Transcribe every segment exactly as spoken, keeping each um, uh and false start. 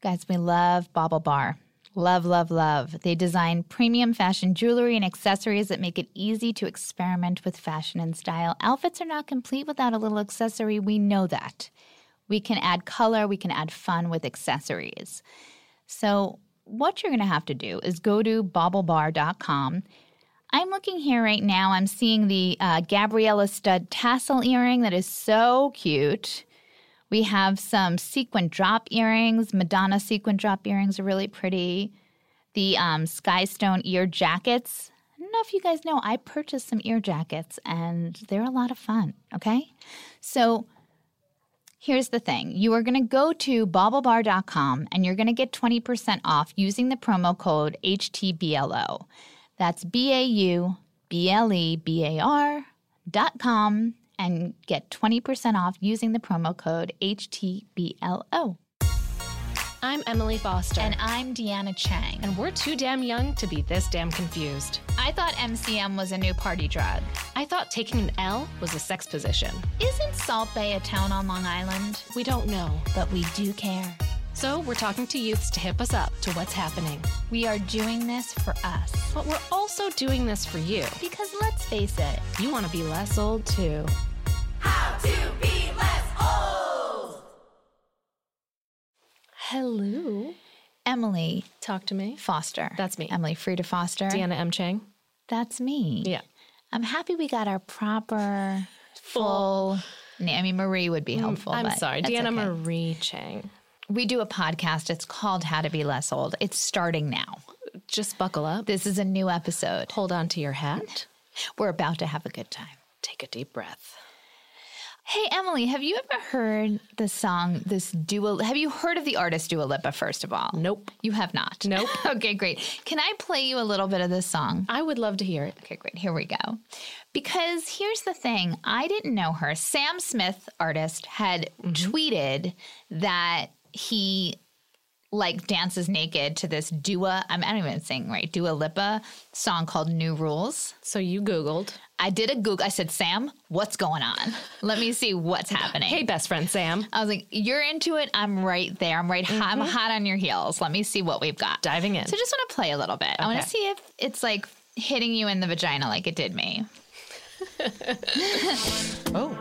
Guys, we love Bauble Bar. Love, love, love. They design premium fashion jewelry and accessories that make it easy to experiment with fashion and style. Outfits are not complete without a little accessory. We know that. We can add color. We can add fun with accessories. So what you're going to have to do is go to bauble bar dot com. I'm looking here right now. I'm seeing the uh, Gabriella stud tassel earring that is so cute. We have some sequin drop earrings. Madonna sequin drop earrings are really pretty. The um, Skystone ear jackets. I don't know if you guys know, I purchased some ear jackets, and they're a lot of fun, okay? So here's the thing. You are going to go to bauble bar dot com, and you're going to get twenty percent off using the promo code H T B L O. That's B A U B L E B A R dot com. And get twenty percent off using the promo code H T B L O. I'm Emily Foster. And I'm Deanna Chang. And we're too damn young to be this damn confused. I thought M C M was a new party drug. I thought taking an L was a sex position. Isn't Salt Bay a town on Long Island? We don't know. But we do care. So we're talking to youths to hip us up to what's happening. We are doing this for us. But we're also doing this for you. Because let's face it, you want to be less old too. How to be less old. Hello. Emily. Talk to me. Foster. That's me. Emily Frieda Foster. Deanna M. Chang. That's me. Yeah. I'm happy we got our proper, full name. I mean, Marie would be helpful. I'm but sorry. that's Deanna okay. Marie Chang. We do a podcast. It's called How to Be Less Old. It's starting now. Just buckle up. This is a new episode. Hold on to your hat. We're about to have a good time. Take a deep breath. Hey, Emily, have you ever heard the song, this Dua, have you heard of the artist Dua Lipa, first of all? Nope. You have not? Nope. Okay, great. Can I play you a little bit of this song? I would love to hear it. Okay, great. Here we go. Because here's the thing. I didn't know her. Sam Smith, artist, had mm-hmm. tweeted that he like dances naked to this Dua, I'm, I don't even sing right, Dua Lipa song called New Rules. So you Googled. I did a Google. I said, Sam, what's going on? Let me see what's happening. Hey, best friend Sam. I was like, you're into it. I'm right there. I'm right. Mm-hmm. Hot, I'm hot on your heels. Let me see what we've got. Diving in. So I just want to play a little bit. Okay. I want to see if it's like hitting you in the vagina like it did me. Oh.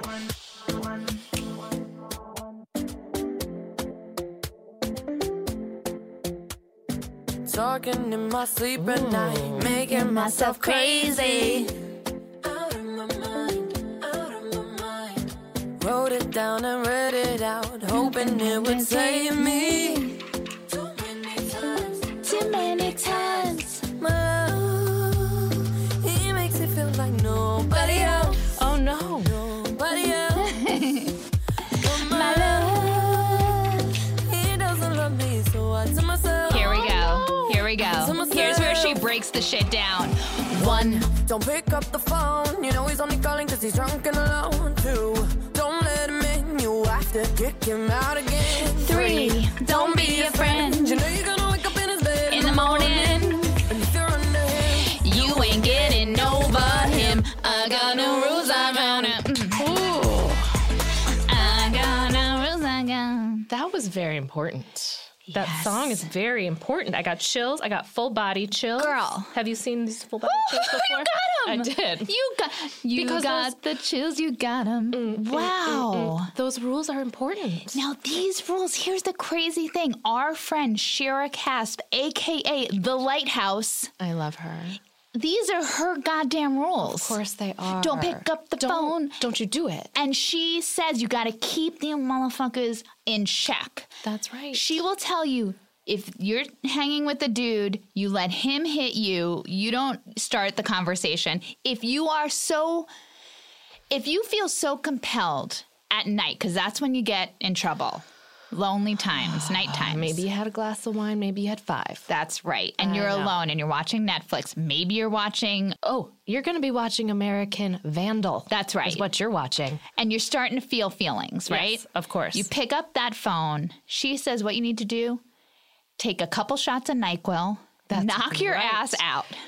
Talking in my sleep at night, making myself crazy. Out of my mind, out of my mind. Wrote it down and read it out, hoping it would save me. Too many times, too many times. My love, he makes it feel like nobody else. Oh no, nobody else. My love, he doesn't love me, so I tell myself. Here we go. Here we go. Here's where she breaks the shit down. One. Don't pick up the phone. You know he's only calling because he's drunk and alone. Two. Don't let him in. You have to kick him out again. Three. Don't, don't be a friend. You know you're gonna wake up in his bed in the morning. And if you're under him, you ain't getting over him. I got no rules, I got it. Ooh. I got no rules, I got. That was very important. That Yes. song is very important. I got chills. I got full body chills. Girl. Have you seen these full body chills before? You got 'em. I did. You got you Because got those, the chills. You got them. Mm, wow. Mm, mm, mm. Those rules are important. Now, these rules, here's the crazy thing. Our friend Shira Casp, a k a. The Lighthouse, I love her. these are her goddamn rules. Of course they are. Don't pick up the don't, phone. Don't you do it. And she says you got to keep the motherfuckers in check. That's right. She will tell you, if you're hanging with the dude, you let him hit you. You don't start the conversation. If you are so, if you feel so compelled at night, because that's when you get in trouble. Lonely times, night times. Maybe you had a glass of wine. Maybe you had five. That's right. And I you're know. alone and you're watching Netflix. Maybe you're watching. Oh, you're going to be watching American Vandal. That's right. Is what you're watching. And you're starting to feel feelings, right? Yes, of course. You pick up that phone. She says what you need to do. Take a couple shots of NyQuil. That's knock your right. ass out.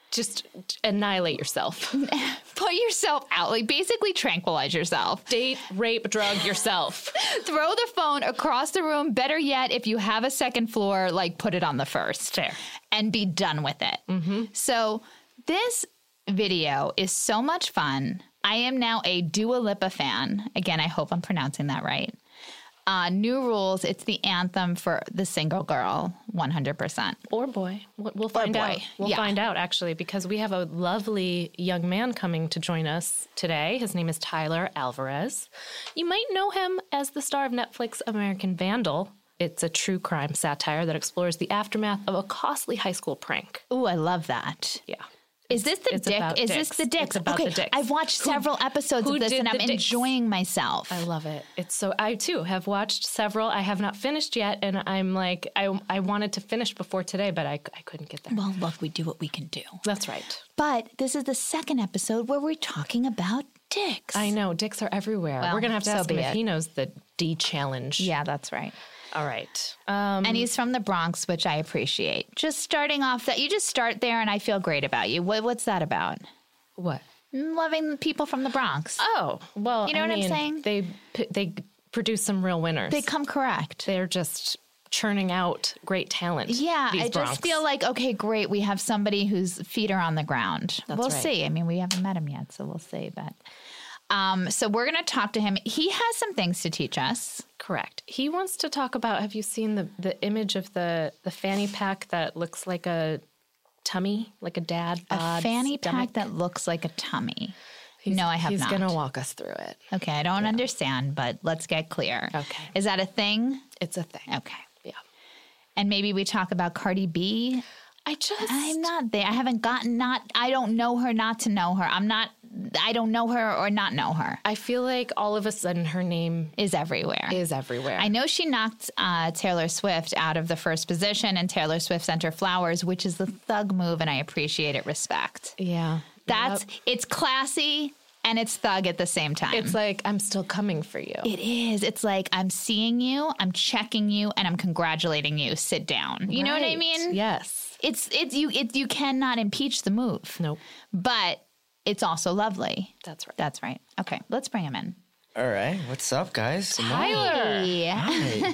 just annihilate yourself. Put yourself out. Like, basically tranquilize yourself. Date, rape, drug yourself. Throw the phone across the room. Better yet, if you have a second floor, like, put it on the first. Fair. And be done with it. Mm-hmm. So this video is so much fun. I am now a Dua Lipa fan. Again, I hope I'm pronouncing that right. Uh, New Rules, it's the anthem for the single girl, one hundred percent. Or boy. We'll we'll find boy. out. We'll Yeah. find out, actually, because we have a lovely young man coming to join us today. His name is Tyler Alvarez. You might know him as the star of Netflix American Vandal. It's a true crime satire that explores the aftermath of a costly high school prank. Ooh, I love that. Yeah. Is this the It's dick? about Is this dicks. the dicks? It's about okay, the dicks. I've watched Who- several episodes who of this did and I'm the dicks? enjoying myself. I love it. It's so, I too have watched several. I have not finished yet, and I'm like, I, I wanted to finish before today, but I, I couldn't get there. Well, look, we do what we can do. That's right. But this is the second episode where we're talking about dicks. I know. Dicks are everywhere. Well, We're going to have to so ask him be if it. he knows the D challenge. Yeah, that's right. All right. Um, And he's from the Bronx, which I appreciate. Just starting off that, you just start there and I feel great about you. What, what's that about? what? Loving people from the Bronx. Oh, well, You know I what I'm mean, saying? They p- they produce some real winners. They come correct. They're just churning out great talent. Yeah, these I Bronx. just feel like, okay, great. We have somebody whose feet are on the ground. That's we'll right. see. I mean, we haven't met him yet, so we'll see. But um, so we're going to talk to him. He has some things to teach us. Correct. He wants to talk about, have you seen the, the image of the, the fanny pack that looks like a tummy, like a dad A bod fanny stomach? pack that looks like a tummy. He's- no, I have he's not. going to walk us through it. Okay, I don't understand, but let's get clear. Okay. Is that a thing? It's a thing. Okay. Yeah. And maybe we talk about Cardi B. I just... I'm not there. I haven't gotten not, I don't know her not to know her. I'm not, I don't know her or not know her. I feel like all of a sudden her name Is everywhere. is everywhere. I know she knocked uh, Taylor Swift out of the first position, and Taylor Swift sent her flowers, which is the thug move, and I appreciate it. Respect. Yeah. That's, Yep. it's classy and it's thug at the same time. It's like, I'm still coming for you. It is. It's like, I'm seeing you, I'm checking you, and I'm congratulating you. Sit down. You know what I Right. mean? Yes. It's it's you it, you cannot impeach the move. Nope. But it's also lovely. That's right. That's right. Okay, let's bring him in. All right, what's up, guys? Tyler. Hey. Hi.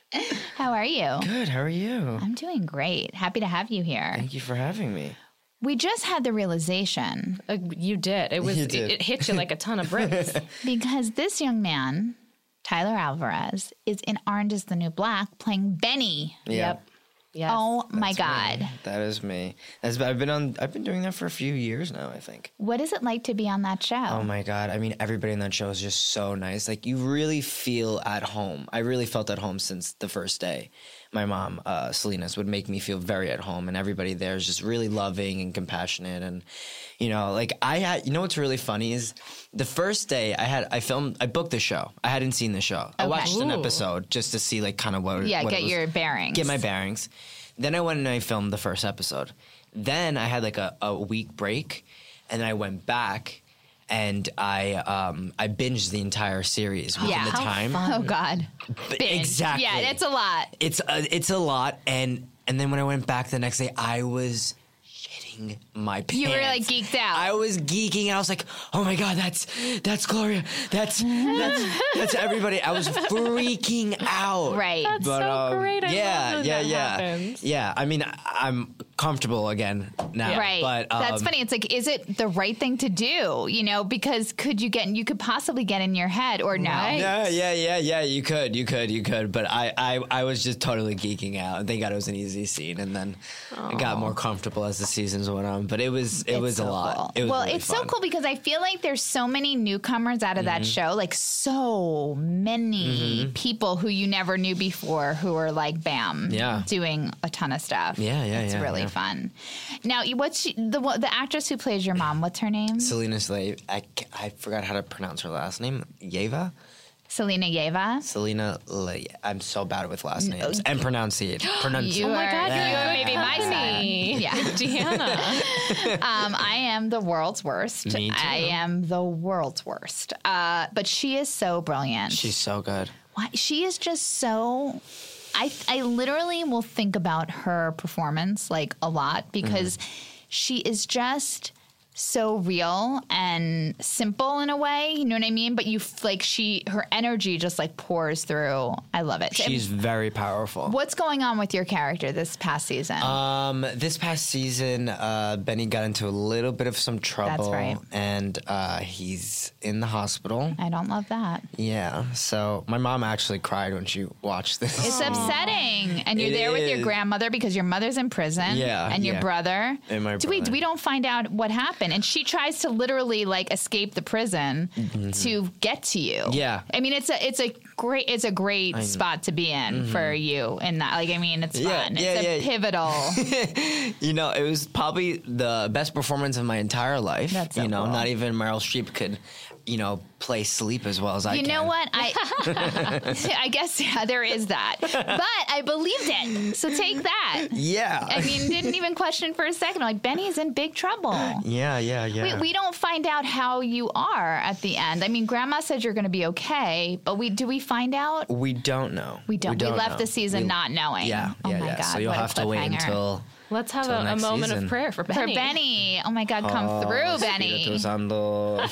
How are you? Good. How are you? I'm doing great. Happy to have you here. Thank you for having me. We just had the realization Uh, you did. It was. You It, did. it hit you like a ton of bricks. because this young man, Tyler Alvarez, is in Orange is the New Black playing Benny. Yeah, Yep. Yes. Oh my that's God. me. That is me. That's, I've been on. I've been doing that for a few years now, I think. What is it like to be on that show? Oh my God. I mean, everybody in that show is just so nice. Like, you really feel at home. I really felt at home since the first day. My mom, uh, Salinas, would make me feel very at home, and everybody there is just really loving and compassionate. And, you know, like I had, you know what's really funny is the first day I had, I filmed, I booked the show. I hadn't seen the show. I Okay. watched an Ooh. episode just to see, like, kind of what yeah, what it get was- your bearings. get my bearings. Then I went and I filmed the first episode. Then I had like a, a week break, and then I went back and I um, I binged the entire series within Yeah. the How time. Oh God. Binge. Exactly. Yeah, it's a lot. It's a, it's a lot, and and then when I went back the next day, I was shitting my pants. You were, like, geeked out. I was geeking out. I was like, oh my God, that's that's Gloria. That's that's that's everybody. I was freaking out. Right. That's But, so um, great. I yeah, love that yeah, that yeah, happens. yeah. I mean, I, I'm comfortable again now. Right. But um, That's funny. It's like, is it the right thing to do? You know, because could you get, you could possibly get in your head or no. Right. Yeah, yeah, yeah, yeah. You could, you could, you could. But I, I, I was just totally geeking out, and thank God it was an easy scene. And then I got more comfortable as the seasons went on. But it was, it It's was a so lot. cool. It was well, really it's fun. so cool because I feel like there's so many newcomers out of that Mm-hmm. show, like so many people who you never knew before who are like, bam, Yeah. doing a ton of stuff. Yeah, yeah, It's yeah, really yeah. fun. Now, you- what's she, the the actress who plays your mom? What's her name? Selena Slave. I, ca- I forgot how to pronounce her last name. Yeva? Selena Yeva. Selena Le- I'm so bad with last names. And pronunciate. Pronunciate. You Oh my are, God, you you're are maybe my son. me. Yeah. Deanna. Um, I am the world's worst. Me too. I am the world's worst. Uh, but she is so brilliant. She's so good. Why, she is just so. I I literally will think about her performance like a lot because. Mm-hmm. she is just so real and simple in a way, you know what I mean? But you f- like she, her energy just like pours through. I love it. She's And very powerful. what's going on with your character this past season? Um, this past season, uh, Benny got into a little bit of some trouble. That's right. And uh, he's in the hospital. I don't love that. Yeah. So my mom actually cried when she watched this. It's upsetting. And you're It there with your is. grandmother because your mother's in prison. Yeah, And your yeah. brother. And my Do we, brother. we don't find out what happened. And she tries to literally like escape the prison to get to you. Mm-hmm. Yeah. I mean, it's a it's a great it's a great spot to be in for you in that. Like, I mean, it's Mm-hmm. Yeah, fun. yeah, it's a yeah. pivotal. You know, it was probably the best performance of my entire life. That's so you know, cool. not even Meryl Streep could, you know, play Sleep as well as I You can. know what? I I guess yeah, there is that. But I believed it. So take that. Yeah. I mean, didn't even question for a second. Like, Benny's in big trouble. yeah, yeah, yeah. We, we don't find out how you are at the end. I mean, Grandma said you're going to be okay, but we do we find out? We don't know. We don't. We, left know. the season We- not knowing. Yeah, Oh yeah, my yeah. God. So you'll what a have to wait cliffhanger. until Let's have Till a, a next moment season. of prayer for For Benny. Benny. Oh my God, come through, Benny. Espíritu Santo.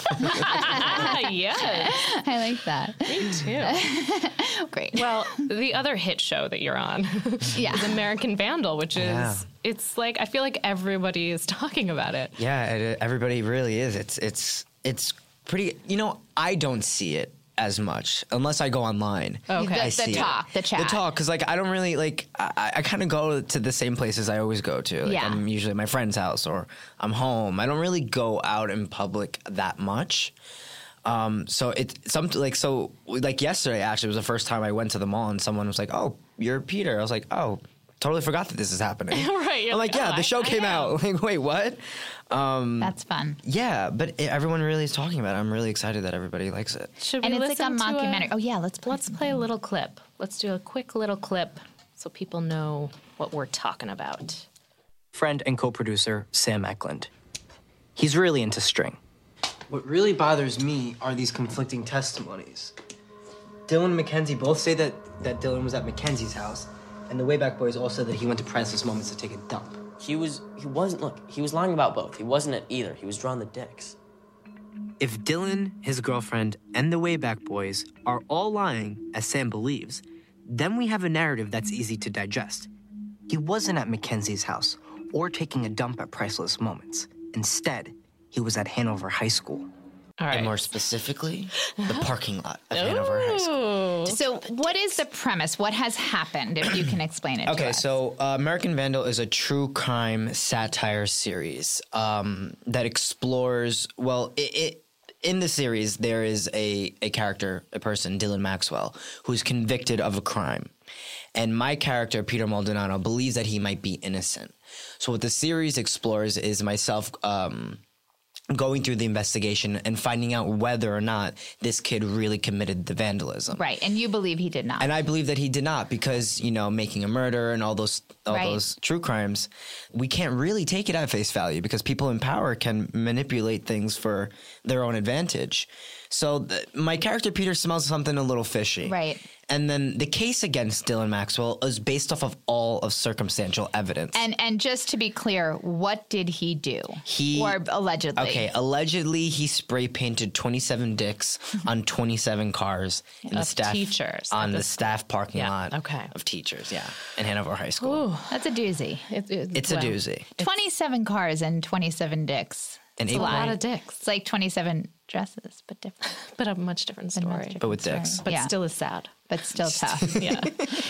Yes, I like that. me too. Great. Well, the other hit show that you're on Yeah. is American Vandal, which is, Yeah. it's like, I feel like everybody is talking about it. Yeah, it, everybody really is. It's it's it's pretty. You know, I don't see it as much unless I go online. Okay. The- I the see it. talk, the chat. the talk, because like I don't really like. I, I kind of go to the same places I always go to. Like, Yeah. I'm usually at my friend's house or I'm home. I don't really go out in public that much. Um, so it's something like so like yesterday actually was the first time I went to the mall and someone was like, "Oh, you're Peter." I was like, "Oh." Totally forgot that this is happening. Right, you're I'm like, like, yeah, oh, the show I- I came know." out. Like, wait, what? That's fun. Yeah, but it, everyone really is talking about it. I'm really excited that everybody likes it. Should we And it's like a listen to mockumentary. Oh, yeah, let's play Let's play a little clip. Let's do a quick little clip so people know what we're talking about. Friend and co-producer Sam Eklund. He's really into string. What really bothers me are these conflicting testimonies. Dylan and Mackenzie both say that, that Dylan was at Mackenzie's house, and the Wayback Boys all said that he went to Priceless Moments to take a dump. He was, he wasn't, look, he was lying about both. He wasn't at either. He was drawing the dicks. If Dylan, his girlfriend, and the Wayback Boys are all lying, as Sam believes, then we have a narrative that's easy to digest. He wasn't at Mackenzie's house or taking a dump at Priceless Moments. Instead, he was at Hanover High School. All right. And more specifically, the parking lot of Hanover High School. So, what is the premise? What has happened? If you can explain it. to Okay, us. so uh, American Vandal is a true crime satire series um, that explores, well, it, it in the series, there is a, a character, a person, Dylan Maxwell, who's convicted of a crime. And my character, Peter Maldonado, believes that he might be innocent. So what the series explores is myself um, going through the investigation and finding out whether or not this kid really committed the vandalism. right, and you believe he did not. And I believe that he did not because, you know, making a murder and all those all Right. those true crimes, we can't really take it at face value because people in power can manipulate things for their own advantage. So th- my character Peter smells something a little fishy. Right. And then the case against Dylan Maxwell is based off of all of circumstantial evidence. and and just to be clear, what did he do? He- or allegedly. Okay, allegedly he spray painted twenty-seven dicks on twenty-seven cars in the Of staff teachers on at the the- staff parking Yeah, lot okay. of teachers, yeah, in Hanover High School. That's a doozy. It, it, It's well, a doozy. twenty-seven cars and twenty-seven dicks. And It's eight a lot. lot of dicks. It's like twenty-seven dresses, but different. But a much different story. But with dicks. But Yeah. still is sad. But still tough. Yeah.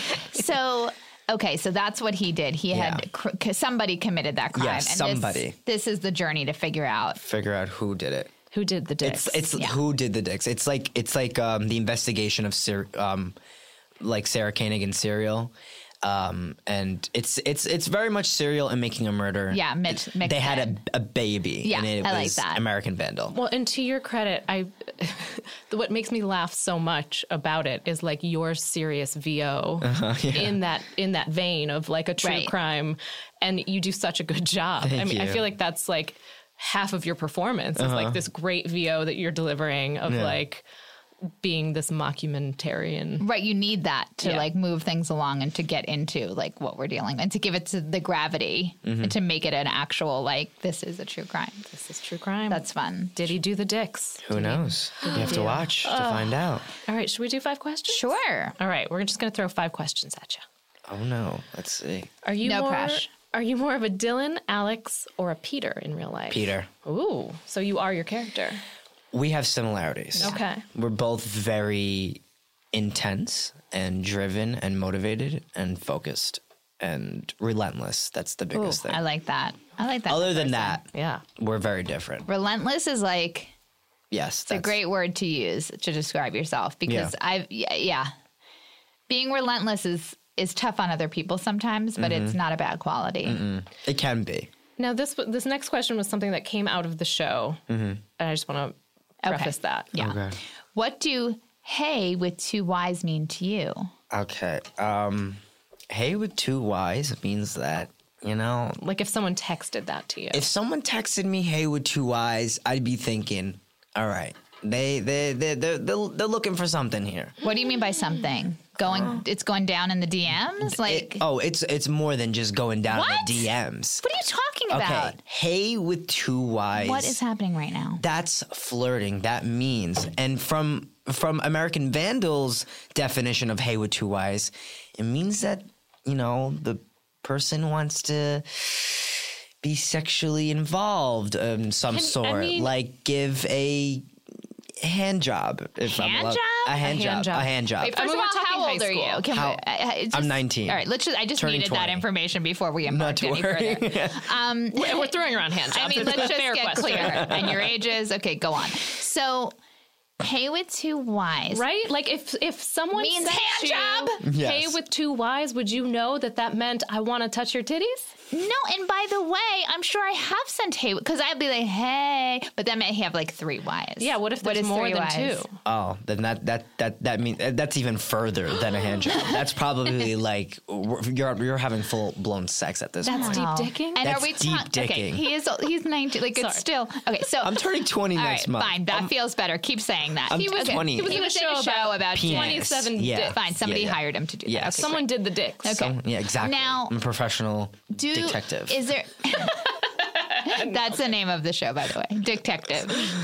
So, okay, so that's what he did. He Yeah. had cr- c- somebody committed that crime. Yes, and somebody. This, this is the journey to figure out. Figure out who did it. Who did the dicks? It's it's Yeah. who did the dicks. It's like it's like um, the investigation of Ser- um, like Sarah Koenig in Serial. Um, and it's it's it's very much Serial and Making a Murder. Yeah, mixed- mixed they had in. a, a baby. Yeah, and it I like was that. American Vandal. Well, and to your credit, I what makes me laugh so much about it is like your serious V O in that in that vein of like a true Right. crime, and you do such a good job. I Thank mean, I you. feel like that's like half of your performance is like this great V O that you're delivering of Yeah. like being this mockumentarian. Right, you need that to Yeah. like move things along and to get into like what we're dealing with and to give it to the gravity Mm-hmm. and to make it an actual like this is a true crime. This is true crime. That's fun. Did he do the dicks? Who knows? You have to watch to find out. All right, should we do five questions? Sure. All right, we're just going to throw five questions at you. Oh no. Let's see. Are you No more, pressure. Are you more of a Dylan, Alex, or a Peter in real life? Peter. Ooh, so you are your character. We have similarities. Okay. We're both very intense and driven and motivated and focused and relentless. That's the Ooh, biggest thing. I like that. I like that. Other in than person. that, Yeah. we're very different. Relentless is like Yes. it's a great word to use to describe yourself because Yeah. I've yeah, yeah. Being relentless is is tough on other people sometimes, but Mm-hmm. it's not a bad quality. It can be. Now, this this next question was something that came out of the show, and I just want to Okay. preface that. Yeah. Okay. What do hey with two Y's mean to you? Okay. Um, hey with two Y's means that, you know, Like if someone texted that to you. if someone texted me hey with two Y's, I'd be thinking, all right, they, they, they, they're, they're, they're looking for something here. What do you mean by something? Going it's going down in the D Ms? Like It- oh, it's it's more than just going down What? the D Ms. what are you talking about? Okay. Hey with two Y's. What is happening right now? That's flirting. That means, and from from American Vandal's definition of hey with two Y's, it means that, you know, the person wants to be sexually involved of some Can- I sort, mean- like give a hand job. If I'm Hand allowed- job? A hand A job. hand job. A hand job. Wait, First I mean, of we're all, talking how high old are you? school. Can How- we, uh, it's I'm just- nineteen. All right, let's just. I just Turning needed that twenty. information before we Not embarked to any worry. further. Um, We're we're throwing around hand jobs. I mean, It's let's a just fair get question. clear. And your ages. Okay, go on. So, hey with two Y's. Right? Like if if someone Means sent hand you, job? hey Yes. with two Y's, would you know that that meant I want to touch your titties? No, and by the way, I'm sure I have sent hey because I'd be like hey, but that meant he have like three Y's. Yeah. What if What there's is more three than Ys? two? Oh, then that that that that means that's even further than a hand job. That's probably like you're you're having full blown sex at this That's point. deep Wow. dicking? And That's are we deep ta- Okay, dicking. he is. He's nineteen. Like it's Sorry. still okay. So I'm turning twenty all next right, month. fine. That feels better. Keep saying that. I'm he was twenty. He was, he was in a show about penis. twenty-seven Yeah. dicks. Fine. Somebody Yeah, yeah. hired him to do that. Yes. Okay, Someone did the dicks. Okay. So, yeah, exactly. Now- I'm a professional Do, detective. Is there? That's the name of the show, by the way, Detective,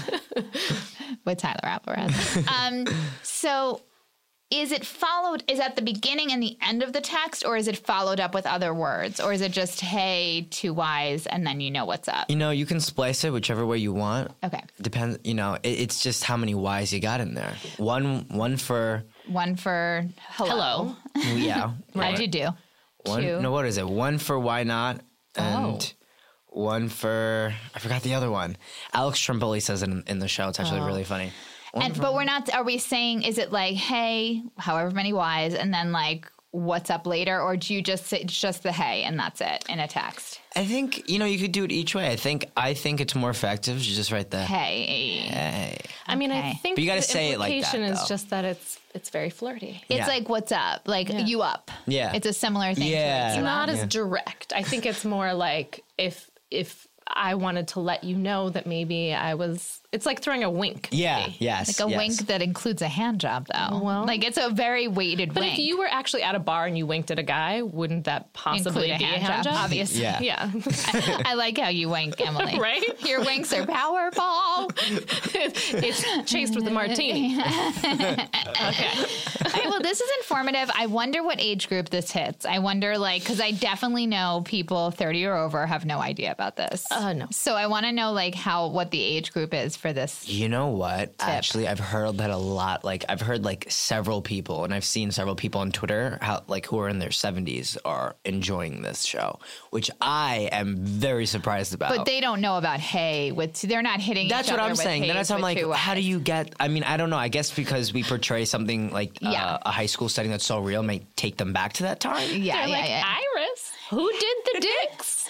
with Tyler Alvarez. Um, so, is it followed? Is at the beginning and the end of the text, or is it followed up with other words, or is it just "Hey, two Y's" and then you know what's up? you know, you can splice it whichever way you want. Okay, Depends. You know, it, it's just how many Y's you got in there. One one for one for hello. Hello. yeah. How'd you do? One, Two. no, what is it? One for why not, and Oh. one for I forgot the other one. Alex Trimboli says it in, in the show. It's actually Oh. really funny. One And for- but we're not. Are we saying? Is it like hey, however many Y's, and then like what's up later, or do you just say it's just the hey and that's it in a text? I think you know you could do it each way. I think I think it's more effective to just write the Hey. hey. I mean, I Okay. think But you gotta the say it like that, implication is though. just that it's it's very flirty. It's Yeah. like what's up, like you up. Yeah. it's a similar thing. Yeah. to It's it. not as Yeah. direct. I think it's more like if if I wanted to let you know that maybe I was. It's like throwing a wink. Yeah. maybe. Yes. like a yes. wink that includes a hand job, though. Well- like it's a very weighted But wink. if you were actually at a bar and you winked at a guy, wouldn't that possibly Include a be hand a hand job, job? obviously. Yeah. Yeah. I like how you wink, Emily. Right? Your winks are powerful. It's chased with a martini. Okay. All right, well, this is informative. I wonder what age group this hits. I wonder, like, because I definitely know people thirty or over have no idea about this. Uh, no. So I want to know, like, how what the age group is for this. You know what? Actually, I've heard that a lot. Like, I've heard like several people, and I've seen several people on Twitter, how like who are in their seventies are enjoying this show, which I am very surprised about. But they don't know about hey with they're not hitting. That's each what other I'm with saying. Then heys that's why I'm with like, two how do Ys. you get? I mean, I don't know. I guess because we portray something like uh, Yeah. a high school setting that's so real, may take them back to that time. Yeah, They're yeah, like, yeah. Iris, who did the dicks?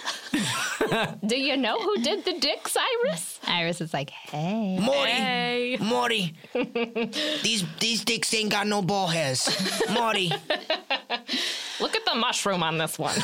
Do you know who did the dicks, Iris? Iris is like, hey. Morty, Hey. Morty, these these dicks ain't got no ball hairs. Morty, Look at the mushroom on this one.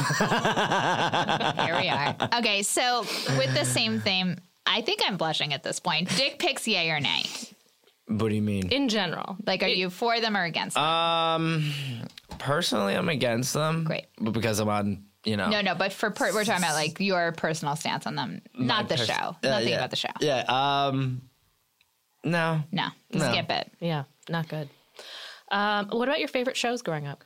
Here we are. Okay, so with the same theme, I think I'm blushing at this point. Dick pics, yay or nay? What do you mean? in general? Like, are you for them or against them? Um, personally, I'm against them. Great. But because I'm on, you know. no, no, but for per- we're talking about like your personal stance on them, not the pers- show. Uh, Nothing yeah. about the show. Yeah. Um, no. No, No. skip it. Yeah, not good. Um, what about your favorite shows growing up?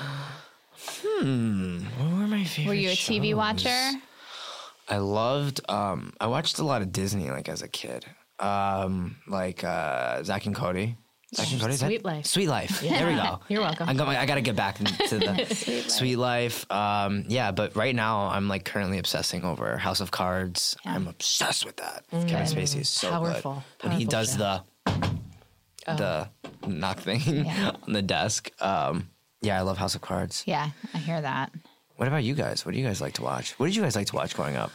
What were my favorite Were you a T V shows? watcher? I loved, um, I watched a lot of Disney, like, as a kid. Um, like, uh, Zack and Cody. Zack and Cody? is that- Sweet Life. Sweet Life. There we go. You're welcome. I, got, I gotta get back into the Sweet Life. Um, yeah, but right now I'm like currently obsessing over House of Cards. I'm obsessed with that. Kevin Spacey is so Powerful. good. When he Powerful does show. the the knock thing on the desk. Um, yeah, I love House of Cards. Yeah, I hear that. What about you guys? What do you guys like to watch? What did you guys like to watch growing up?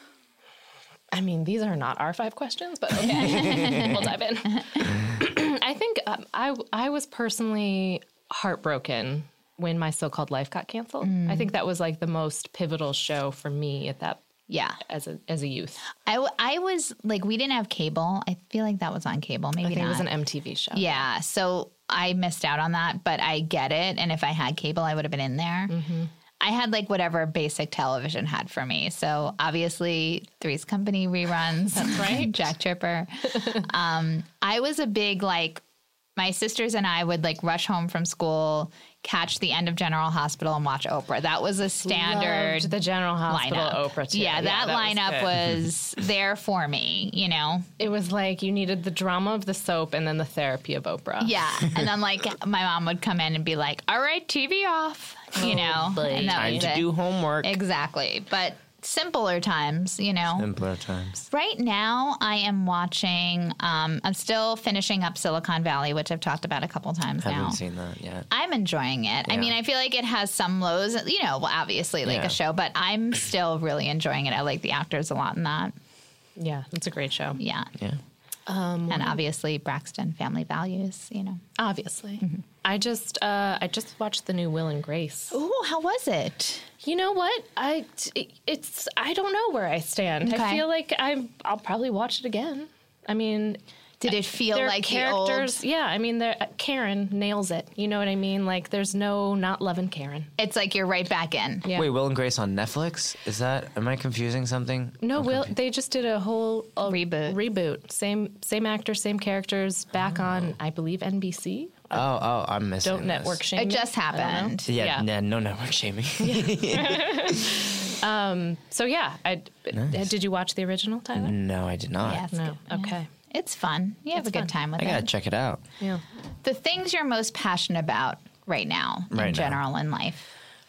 I mean, these are not our five questions, but okay, we'll dive in. I think um, I I was personally heartbroken when My So-Called Life got canceled. I think that was like the most pivotal show for me at that Yeah. as a as a youth. I, w- I was like, we didn't have cable. I feel like that was on cable. Maybe I think not. it was an M T V show. Yeah. So I missed out on that, but I get it. And if I had cable, I would have been in there. I had like whatever basic television had for me. So obviously Three's Company reruns. That's right. Jack Tripper. um, I was a big like, my sisters and I would like rush home from school, catch the end of General Hospital and watch Oprah. That was a standard Loved the General Hospital lineup. Oprah too. Yeah, that, was lineup good. was there for me, you know? It was like you needed the drama of the soap and then the therapy of Oprah. Yeah. And then like my mom would come in and be like, all right, T V off, you know? boy. And that Time was to it. do homework. Exactly. But simpler times, you know? Simpler times. Right now, I am watching, um, I'm still finishing up Silicon Valley, which I've talked about a couple times Haven't now. seen that yet. I'm enjoying it. I Yeah. mean, I feel like it has some lows, you know, well, obviously like Yeah. a show, but I'm still really enjoying it. I like the actors a lot in that. Yeah, it's a great show. Yeah. Yeah. And obviously Braxton Family Values, you know. Obviously. I just uh, I just watched the new Will and Grace. Ooh, how was it? You know what? I it's I don't know where I stand. I Okay. feel like I'm I'll probably watch it again. I mean, Did it feel their like characters? the old? Yeah, I mean, they're- Karen nails it. You know what I mean? Like, there's no not loving Karen. It's like you're right back in. Yeah. Wait, Will and Grace on Netflix? Is that? Am I confusing something? No, I'm Will. confused. They just did a whole a Reboot. Reboot. Same same actors, same characters. Back on, I believe, N B C. Oh, oh, I'm missing. Don't network this. shame. It me. just I don't know. happened. Yeah, Yeah. nah, no network shaming. So yeah, I Nice. did you watch the original, Tyler? No, I did not. Yeah, it's No. good. Okay. It's fun. You have It's a good fun. time with I gotta it. check it out. Yeah. The things you're most passionate about right now Right now. in general in life.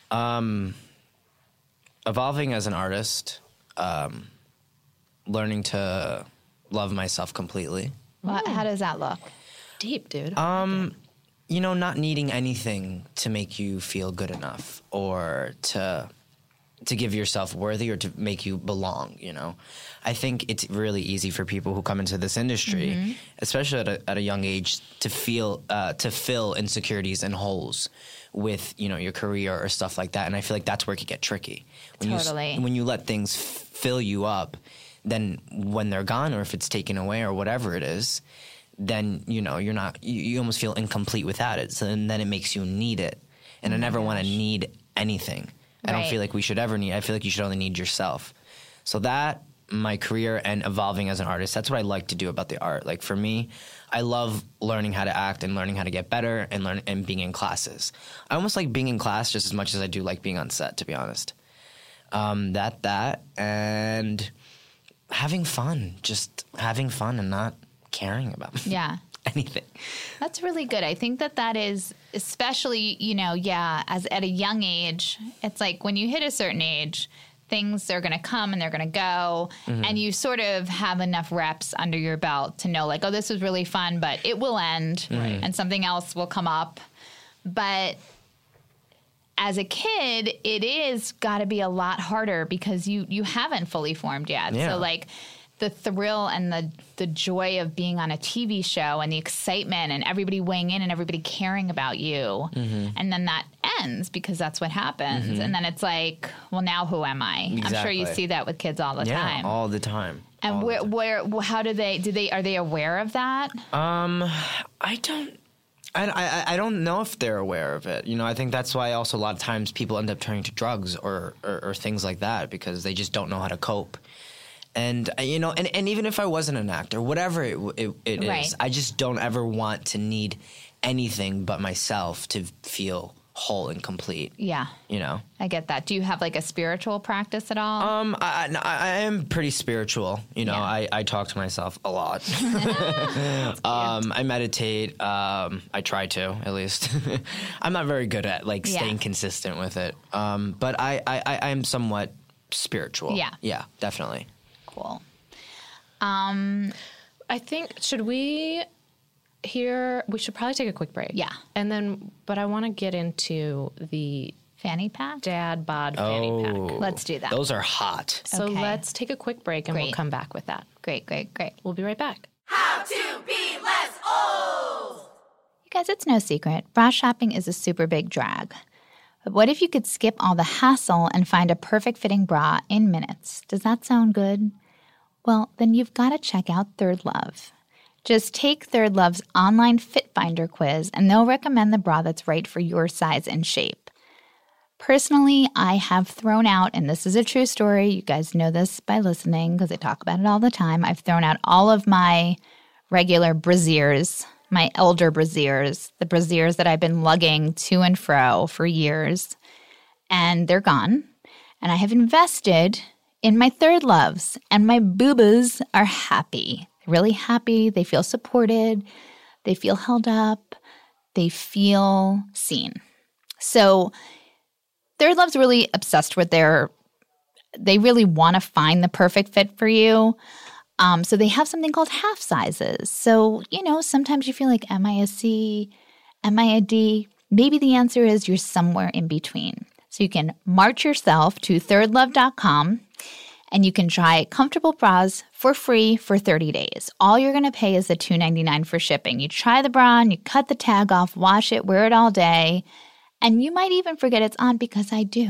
Evolving as an artist, um, learning to love myself completely. What, how does that look? Deep, dude. Um, you know, not needing anything to make you feel good enough or to to give yourself worthy or to make you belong, you know. I think it's really easy for people who come into this industry, especially at a, at a young age, to feel uh, to fill insecurities and holes with, you know, your career or stuff like that. And I feel like that's where it can get tricky. When Totally. You, when you let things f- fill you up, then when they're gone or if it's taken away or whatever it is, then, you know, you're not, you, you almost feel incomplete without it. So then, then it makes you need it. And I never want to need anything. I don't Right. feel like we should ever need, I feel like you should only need yourself. So that, my career and evolving as an artist, that's what I like to do about the art. Like for me, I love learning how to act and learning how to get better and learn and being in classes. I almost like being in class just as much as I do like being on set, to be honest. Um, that, that, and having fun, just having fun and not caring about Yeah. anything. That's really good. I think that that is especially, you know, yeah, as at a young age, it's like when you hit a certain age, things are going to come and they're going to go. And you sort of have enough reps under your belt to know like, oh, this was really fun, but it will end and something else will come up. But as a kid, it is got to be a lot harder because you, you haven't fully formed yet. Yeah. So like the thrill and the the joy of being on a T V show and the excitement and everybody weighing in and everybody caring about you. And then that ends because that's what happens. And then it's like, well, now who am I? I'm sure you Exactly. see that with kids all the Yeah, time. all the time. and all the where, time. where, wh- how do they, do they, are they aware of that? Um, I don't. I, I, I don't know if they're aware of it. You know, I think that's why also a lot of times people end up turning to drugs or, or, or things like that because they just don't know how to cope. And, uh, you know, and, and even if I wasn't an actor, whatever it, it, it Right. is, I just don't ever want to need anything but myself to feel whole and complete, Yeah, you know? I get that. Do you have like a spiritual practice at all? Um, I, I, I am pretty spiritual. You know, Yeah. I, I talk to myself a lot. um, I meditate. Um, I try to, at least. I'm not very good at like Yeah. staying consistent with it. Um, but I, I, I, I'm somewhat spiritual. Yeah. Yeah, definitely. Cool. Um, I think, should we hear, we should probably take a quick break. Yeah. And then, but I want to get into the fanny pack? dad bod fanny pack. Let's do that. Those are hot. So Okay. let's take a quick break and we'll Great. come back with that. Great, great, great. We'll be right back. You guys, it's no secret. Bra shopping is a super big drag. But what if you could skip all the hassle and find a perfect fitting bra in minutes? Does that sound good? Well, then you've got to check out Third Love. Just take Third Love's online fit finder quiz and they'll recommend the bra that's right for your size and shape. Personally, I have thrown out, and this is a true story, you guys know this by listening because I talk about it all the time, I've thrown out all of my regular brasiers, my elder brasiers, the brasiers that I've been lugging to and fro for years, and they're gone. And I have invested in my Third Loves, and my boobas are happy. Really happy. They feel supported. They feel held up. They feel seen. So Third Love's really obsessed with their, they really want to find the perfect fit for you. Um, so they have something called half sizes. So, you know, sometimes you feel like, am I a C? Am I a D? Maybe the answer is you're somewhere in between. So you can march yourself to third love dot com and you can try comfortable bras for free for thirty days. All you're going to pay is the two ninety-nine for shipping. You try the bra and you cut the tag off, wash it, wear it all day, and you might even forget it's on because I do.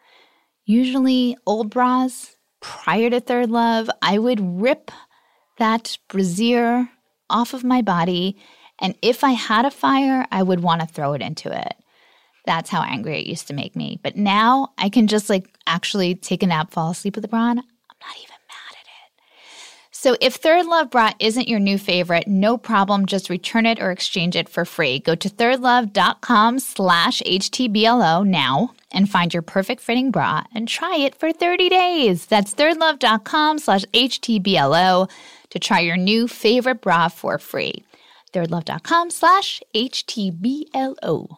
Usually old bras, prior to Third Love, I would rip that brassiere off of my body, and if I had a fire, I would want to throw it into it. That's how angry it used to make me. But now I can just like actually take a nap, fall asleep with the bra on. I'm not even mad at it. So if Third Love bra isn't your new favorite, no problem. Just return it or exchange it for free. Go to third love dot com slash H T B L O now and find your perfect fitting bra and try it for thirty days. That's third love dot com slash H T B L O to try your new favorite bra for free. third love dot com slash H T B L O.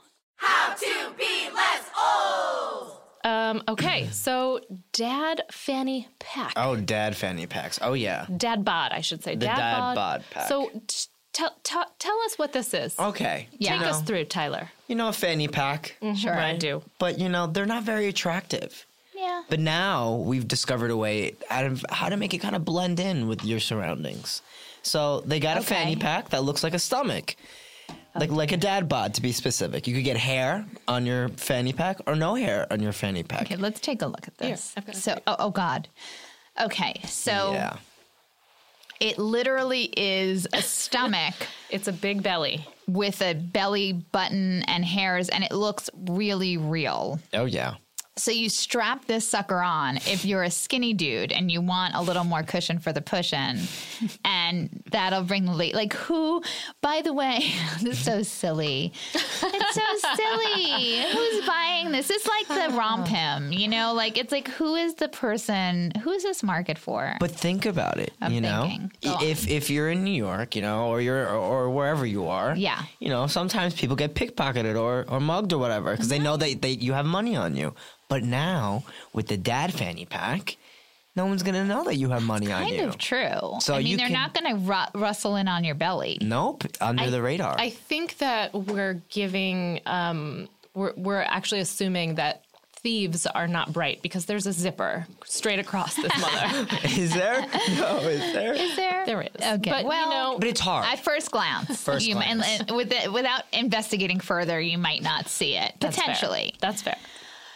Um, okay, so dad fanny pack. Oh, dad fanny packs. Oh, yeah. Dad bod, I should say. The dad bod pack. So t- tell tell tell us what this is. Okay. Take you us know, through, Tyler. You know, a fanny pack. Sure, I do. But, you know, they're not very attractive. Yeah. But now we've discovered a way out of how to make it kind of blend in with your surroundings. So they got a Okay. fanny pack that looks like a stomach. Like like a dad bod, to be specific. You could get hair on your fanny pack or no hair on your fanny pack. Okay, let's take a look at this. I've got a so, oh, oh God. Okay, so Yeah. it literally is a stomach It's a big belly. with a belly button and hairs, and it looks really real. Oh, yeah. So you strap this sucker on if you're a skinny dude and you want a little more cushion for the push-in, and that'll bring the late. Like who? By the way, this is so silly. It's so silly. Who's buying this? It's like the romp him. You know, like it's like who is the person? Who is this market for? But think about it, I'm you know? thinking. Go on. If if you're in New York, you know, or you're or, or wherever you are, Yeah. you know, sometimes people get pickpocketed or, or mugged or whatever because they know that they, you have money on you. But now with the dad fanny pack, no one's gonna know that you have money on kind you. of true. So I mean, you they're can- not going to ru- rustle in on your belly. Nope, under the radar. I think that we're giving, um, we're, we're actually assuming that thieves are not bright because there's a zipper straight across this mother. Is there? No, is there? Is there? There is. Okay. But, well, you know, But it's hard. at first glance, First you, glance. And, and with it, without investigating further, you might not see it that's fair. potentially. That's fair.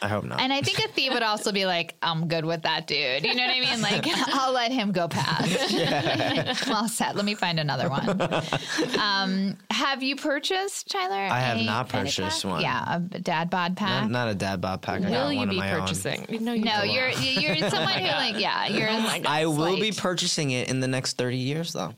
I hope not. And I think Athea would also be like, I'm good with that dude. You know what I mean? Like, I'll let him go past. Yeah. Well said. Let me find another one. Um, have you purchased, Tyler? I have a not fanny purchased pack? one. Yeah, a dad bod pack. Not, not a dad bod pack. I got Will you one be of my purchasing? No, you no, won't. you're you're someone who like yeah, you're. Own. I will be slight. purchasing it in the next thirty years, though.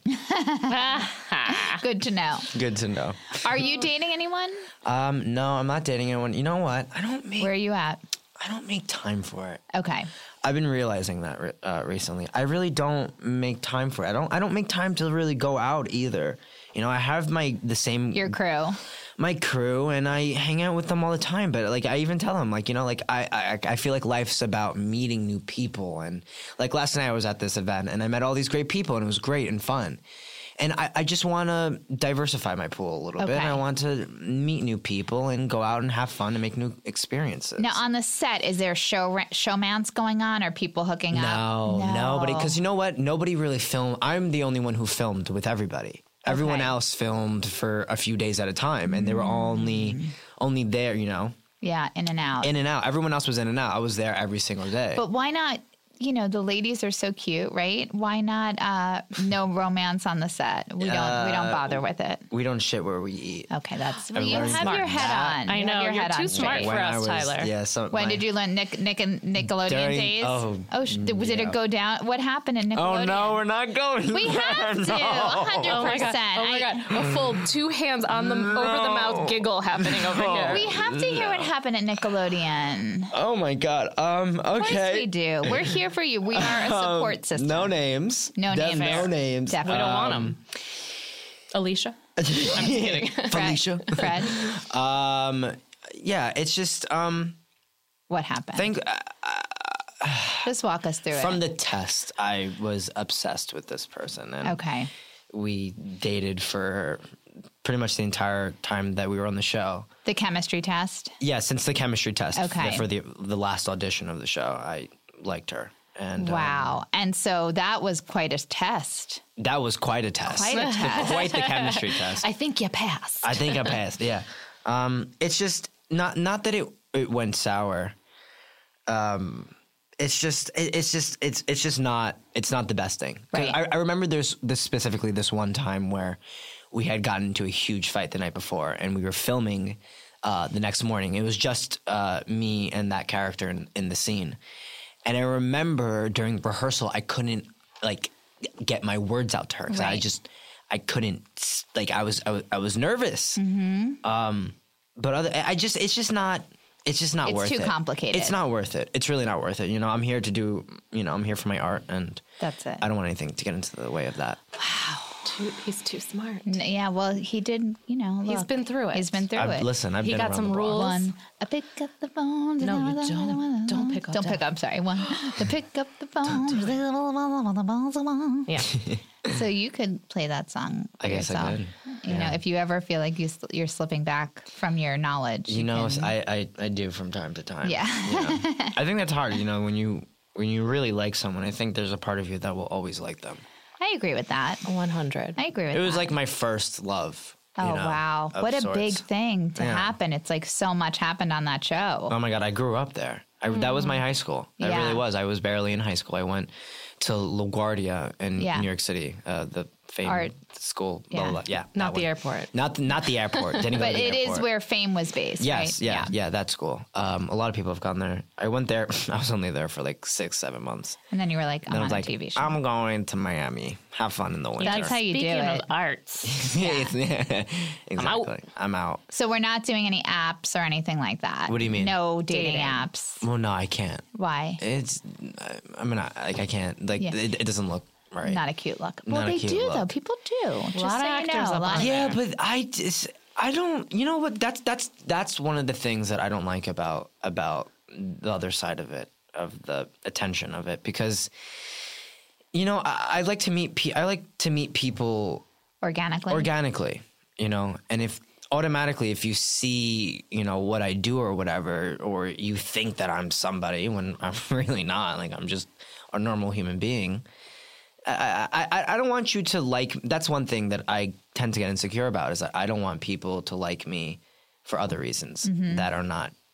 Good to know. Good to know. Are you dating anyone? Um, no, I'm not dating anyone. You know what? I don't make. Where are you at? I don't make time for it. Okay. I've been realizing that re- uh, recently. I really don't make time for it. I don't. I don't make time to really go out either. You know, I have my the same Your crew. my crew, and I hang out with them all the time. But like, I even tell them, like, you know, like I I, I feel like life's about meeting new people. And like last night, I was at this event, and I met all these great people, and it was great and fun. And I, I just want to diversify my pool a little bit. Okay. I want to meet new people and go out and have fun and make new experiences. Now on the set, is there show showmance going on? Or people hooking up? No, nobody. Because you know what? Nobody really filmed. I'm the only one who filmed with everybody. Everyone Okay. else filmed for a few days at a time, and they were only only there, you know, Yeah, in and out. in and out. Everyone else was in and out. I was there every single day. But why not? You know, the ladies are so cute, right? Why not? Uh, no romance on the set. We don't. we don't bother with it. we don't shit where we eat. Okay, that's I you learned have your head on. I You have know, your you're head too on smart straight. for When us, I was, Tyler. Yeah. So When my- did you learn Nick, Nick and Nickelodeon During- days? oh, oh sh- did yeah. it go down? What happened in Nickelodeon? Oh no, we're not going. We there. have to. No. one hundred Oh my god! percent. Oh my god! A full two hands on the over the mouth giggle happening over here. We have to hear what happened at Nickelodeon. Oh my god. Um. Of course Okay. we do. We're here for you. We are a support system. No names. No Def- names. No names. Definitely. We don't want Um, them. Alicia. I'm just kidding. Felicia. Fred, um. Yeah. It's just um. what happened? Think uh, Just walk us through from it. the test, I was obsessed with this person, and Okay. we dated for pretty much the entire time that we were on the show. The chemistry test. Yeah, since the chemistry test Okay. for the the last audition of the show, I liked her, and um, Wow. And so that was quite a test. that was quite a test. Quite a test. Quite the chemistry test. I think you passed. I think I passed. Yeah. Um, it's just not not that it it went sour. Um, it's just it, it's just it's it's just not it's not the best thing. 'Cause Right. I, I remember there's this specifically this one time where we had gotten into a huge fight the night before, and we were filming uh, the next morning. It was just uh, me and that character in, in the scene, and I remember during rehearsal I couldn't like get my words out to her because I Right. just I couldn't like I was I was, I was nervous. Mm-hmm. Um, but other I just it's just not. It's just not It's worth too it. complicated. It's not worth it. It's really not worth it. You know, I'm here to do, you know, I'm here for my art, and That's it. I don't want anything to get into the way of that. Too, he's too smart. N- Yeah, well, he did, you know. He's look, been through it. He's been through I've, it. listen, I've He been got around some the block. rules. One, I pick up the phone. No, you don't. Don't pick up Don't that. pick up. I'm sorry. One, to pick up the phone. Yeah. So you could play that song. I guess I yourself. could. You know, Yeah. if you ever feel like you sl- you're slipping back from your knowledge, You know, can- I, I I do from time to time. Yeah. You know? I think that's hard. You know, when you when you really like someone, I think there's a part of you that will always like them. I agree with that. one hundred. I agree with It that. was like my first love. oh you know, wow, of what a sorts. big thing to Yeah. happen! It's like so much happened on that show. Oh my God, I grew up there. I, That was my high school. That Yeah. really was. I was barely in high school. I went to LaGuardia in Yeah. New York City, uh, the famous Art. school. Yeah. Blah, blah, blah. Yeah, Not that the one. airport. Not the, not the airport. Didn't go But to the it is airport. where Fame was based. Yes, right? yeah, yeah, that school. Um, a lot of people have gone there. I went there. I was only there for like six, seven months. And then you were like, I'm Then I on was like, a T V show. I'm going to Miami. Have fun in the winter. That's how you do Speaking it. of arts, exactly. out. I'm out. So we're not doing any apps or anything like that. What do you mean? No dating, Dating. apps. Well, no, I can't. Why? It's. I mean, I, like I can't. Like Yeah. it, it doesn't look right. Not a cute look. Well, Not a they cute do look. though. People do. Just lot of so you actors know, up a lot on of- Yeah, but I just I don't. You know what? That's that's that's one of the things that I don't like about about the other side of it, of the attention of it, because you know I, I like to meet pe- I like to meet people organically. organically, you know, and if automatically if you see you know what I do or whatever, or you think that I'm somebody when I'm really not, like I'm just a normal human being. I, I, I don't want you to like. That's one thing that I tend to get insecure about, is that I don't want people to like me for other reasons Mm-hmm. that are not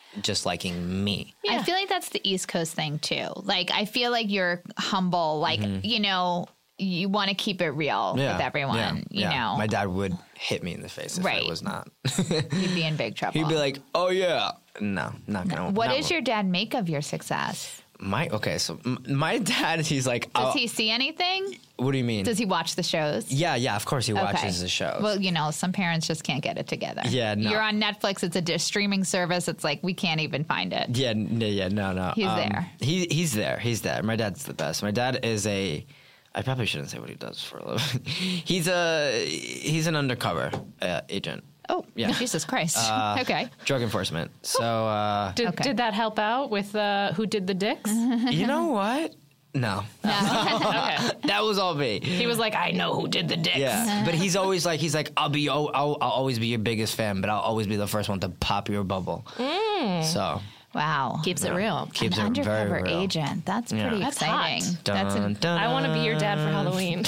just liking me. I feel like that's the East Coast thing too. Like, I feel like you're humble. Like, Mm-hmm. you know, you want to keep it real with everyone. yeah, you yeah. know, My dad would hit me in the face if Right. I was not. you'd be in big trouble. He'd be like, "Oh yeah, no, not gonna." "What not does your dad make of your success? my okay? So m- my dad, he's like, Does oh, he see anything? what do you mean? Does he watch the shows?" yeah, yeah. Of course, he watches Okay. the shows. Well, you know, some parents just can't get it together. Yeah, no. You're on Netflix. It's a dish streaming service. It's like we can't even find it. Yeah, n- yeah, no, no. He's there. He he's there. He's there. My dad's the best. My dad is a. I probably shouldn't say what he does for a living. he's a he's an undercover uh, agent. Oh, Yeah. Jesus Christ. Uh, okay. Drug enforcement. So uh, Did, Okay. did that help out with uh, who did the dicks? you know what? No, Okay. that was all me. He was like, I know who did the dicks. Yeah, but he's always like he's like I'll be I'll, I'll, I'll always be your biggest fan, but I'll always be the first one to pop your bubble. So Wow. Keeps it real. keeps An it undercover very real. agent. That's Yeah. pretty That's exciting. hot. That's an, Dun, dun, I want to be your dad for Halloween.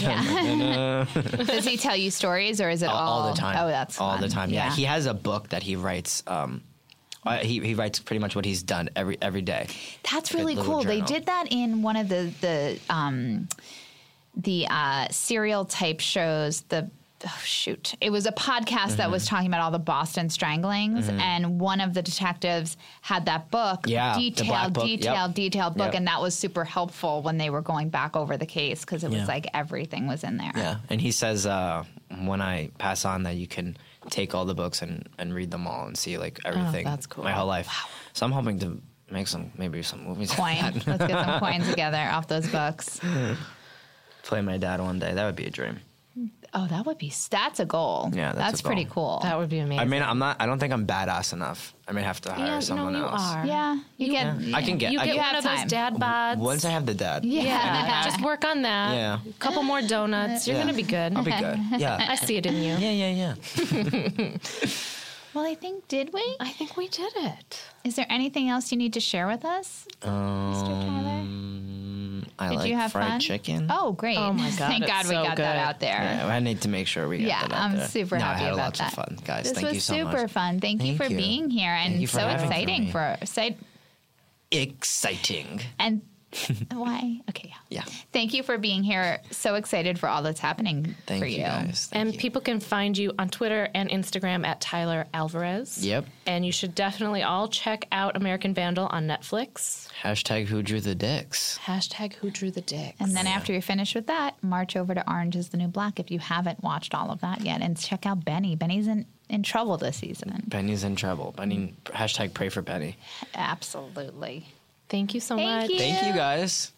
does he tell you stories or is it all, all the time. Oh, that's all fun. the time. Yeah. he has a book that he writes. Um, uh, he he writes pretty much what he's done every every day. That's Good really little cool. They journal. did that in one of the the um, the uh, serial type shows. The oh shoot, it was a podcast that Mm-hmm. was talking about all the Boston stranglings, and one of the detectives had that book, Yeah, the detailed, black book. detailed, Yep. detailed book, Yep. and that was super helpful when they were going back over the case because it was Yeah. like everything was in there. Yeah, and he says uh, when I pass on that you can take all the books and, and read them all and see like everything. that's cool. My whole life. So I'm hoping to make some maybe some movies. Coin. Let's get some coin together off those books. Play my dad one day. That would be a dream. Oh, that would be. That's a goal. Yeah, that's that's a pretty goal. cool. That would be amazing. I mean, I'm not. I don't think I'm badass enough. I may have to hire yeah, someone no, you else. are. yeah, you, get. I can get. You I get can, one of have those time. dad bods. once I have the dad. Yeah. Yeah, just work on that. Yeah. A couple more donuts. You're Yeah. gonna be good. I'll be good. Yeah. I see it in you. Yeah, yeah, yeah. Well, I think did we? I think we did it. Is there anything else you need to share with us, Mister Tyler? Um, I Did like you have fried fun? chicken. Oh, great! Oh my God, Thank it's God we so got that good. out there. Yeah, I need to make sure we get Yeah, that out I'm there. super no, happy I had about lots that. of fun, guys. This Thank was you so super much. fun. Thank, you Thank for you. being here, Thank and you for so having exciting me. for exciting Exciting. and why? Okay, yeah. Yeah. Thank you for being here. So excited for all that's happening Thank for you, you. guys. Thank And you. people can find you on Twitter and Instagram at Tyler Alvarez. Yep. And you should definitely all check out American Vandal on Netflix. Hashtag who drew the dicks. Hashtag Who Drew the Dicks. And then after you're finished with that, march over to Orange is the New Black if you haven't watched all of that yet, and check out Benny. Benny's in in trouble this season. Benny's in trouble. Benny. Hashtag pray for Benny. Absolutely. Thank you so Thank much. you. Thank you, guys.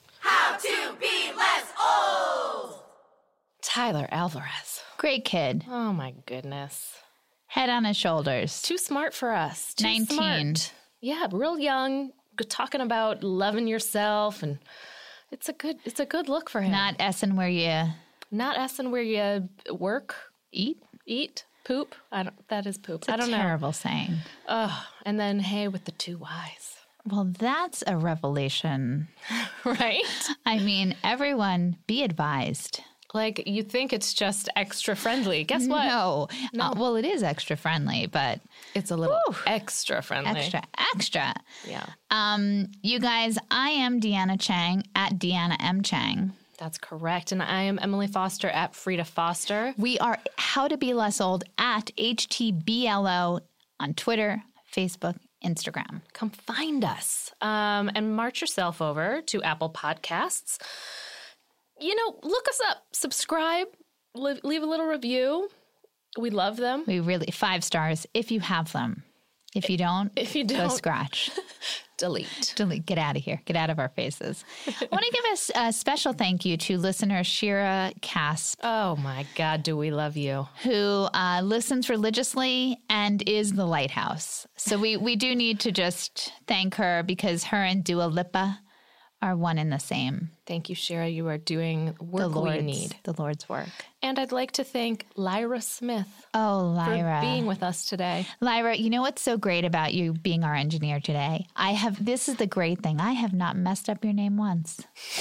Tyler Alvarez. Great kid. Oh my goodness. Head on his shoulders. Too smart for us. Too nineteen. smart. Yeah, real young, g- talking about loving yourself, and it's a good it's a good look for him. Not Essen where you Not Essen where you work, eat. eat, poop. I don't. That is poop. It's a I don't know. terrible saying. Oh, and then hey with the two Y's, Well, that's a revelation. right? I mean, everyone be advised. Like you think it's just extra friendly. Guess what? No. Uh, well, it is extra friendly, but It's a little extra friendly. extra, extra. Yeah, Um, you guys, I am Deanna Chang at Deanna M. Chang. that's correct. And I am Emily Foster at Frida Foster. We are How to Be Less Old at H T B L O on Twitter, Facebook, Instagram. Come find us um, and march yourself over to Apple Podcasts. You know, look us up, subscribe, leave, leave a little review. We love them. We really, five stars if you have them. If you don't, If you go don't, scratch. delete. Delete. Get out of here. Get out of our faces. I want to give us a special thank you to listener Shira Casp, Oh my God, do we love you? who uh, listens religiously and is the lighthouse. So we, we do need to just thank her because her and Dua Lipa are one and the same. Thank you, Shira. You are doing work the Lord's, we need. The Lord's work. And I'd like to thank Lyra Smith Oh, Lyra. for being with us today. Lyra, you know what's so great about you being our engineer today? I have, this is the great thing. I have not messed up your name once.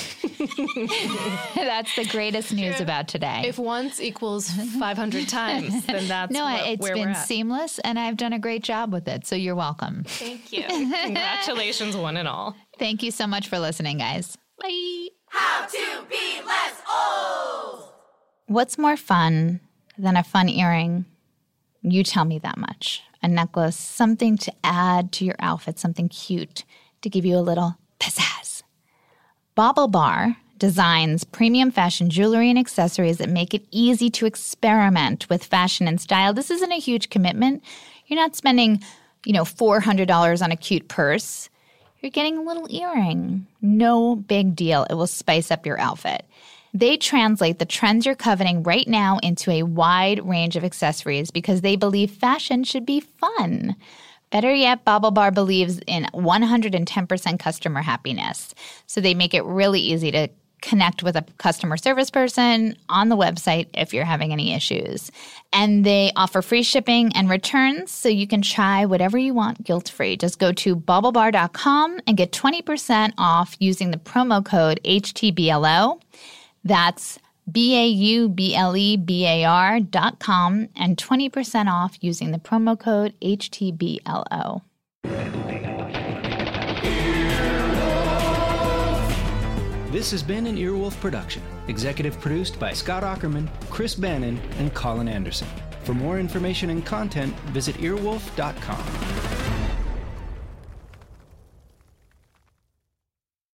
That's the greatest news about today. If once equals five hundred times, then that's no, what, it's where been we're at. seamless, and I've done a great job with it. So you're welcome. Thank you. Congratulations, one and all. Thank you so much for listening, guys. Bye. How to be less old. What's more fun than a fun earring? You tell me that much. A necklace, something to add to your outfit, something cute to give you a little pizzazz. Bauble Bar designs premium fashion jewelry and accessories that make it easy to experiment with fashion and style. This isn't a huge commitment. You're not spending, you know, four hundred dollars on a cute purse. You're getting a little earring. No big deal. It will spice up your outfit. They translate the trends you're coveting right now into a wide range of accessories because they believe fashion should be fun. Better yet, Bauble Bar believes in one hundred ten percent customer happiness. So they make it really easy to connect with a customer service person on the website if you're having any issues. And they offer free shipping and returns, so you can try whatever you want guilt-free. Just go to bauble bar dot com and get twenty percent off using the promo code H T B L O. That's B A U B L E B A R dot com and twenty percent off using the promo code H T B L O. This has been an Earwolf production, executive produced by Scott Aukerman, Chris Bannon, and Colin Anderson. For more information and content, visit earwolf dot com.